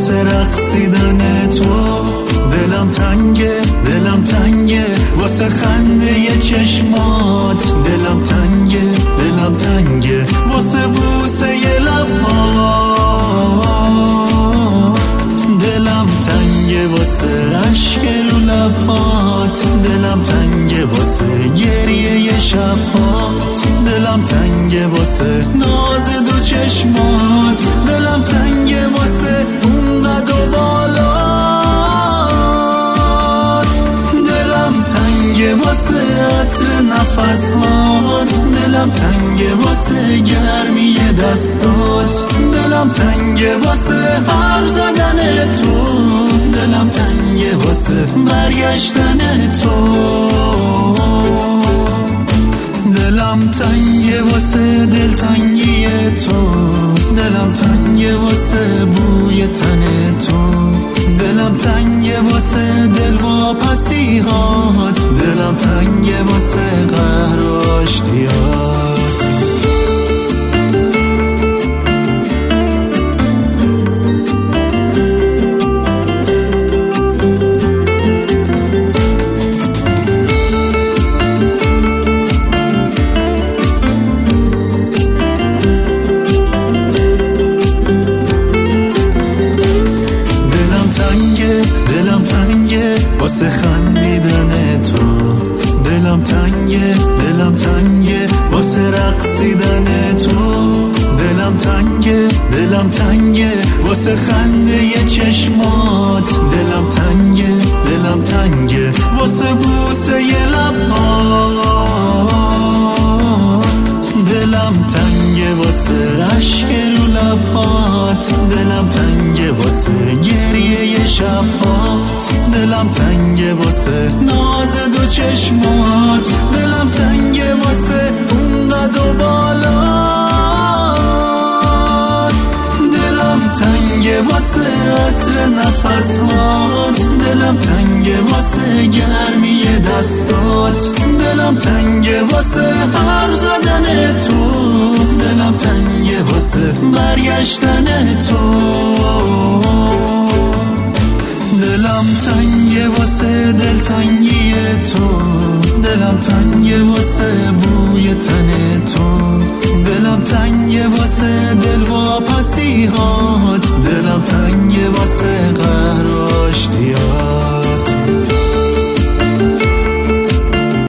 واسه رقصیدن تو. دلم تنگه دلم تنگه واسه خنده چشمات. دلم تنگه دلم تنگه واسه بوسه لبات. دلم تنگه واسه عشق رو لبات. دلم تنگه واسه گریه شبهات. دلم تنگه واسه ناز دو چشمات. دلم تنگه واسه اون قد و بالات. دلم تنگه واسه عطر نفسات. دلم تنگه واسه گرمی دستات. دلم تنگه واسه حرف زدن تو. دلم تنگه واسه برگشتن تو. دلم تنگه واسه دلتنگی تو. دلم تنگه واسه بوی تن تو. دلم تنگه واسه دل واپسی‌هات. دلم تنگه واسه قهر و آشتیات. واسه خندیدن تو. دلم تنگه دلم تنگه واسه رقصیدن تو. دلم تنگه دلم تنگه واسه خنده چشمات. دلم تنگه دلم تنگه واسه بوسه لبات. دلم تنگه واسه عشق رو لبات. دلم تنگه واسه گریه شبهات. دلم تنگه واسه ناز دو چشمات. دلم تنگه واسه اون قد و بالات. دلم تنگه واسه عطر نفسات. دلم تنگه واسه گرمی دستات. دلم تنگه واسه حرف زدن تو. دلم تنگه واسه برگشتن تو. دلم تنگه واسه دلتنگی تو. دلم تنگه واسه بوی تن تو. دلم تنگه واسه دل واپسی‌هات. دلم تنگه واسه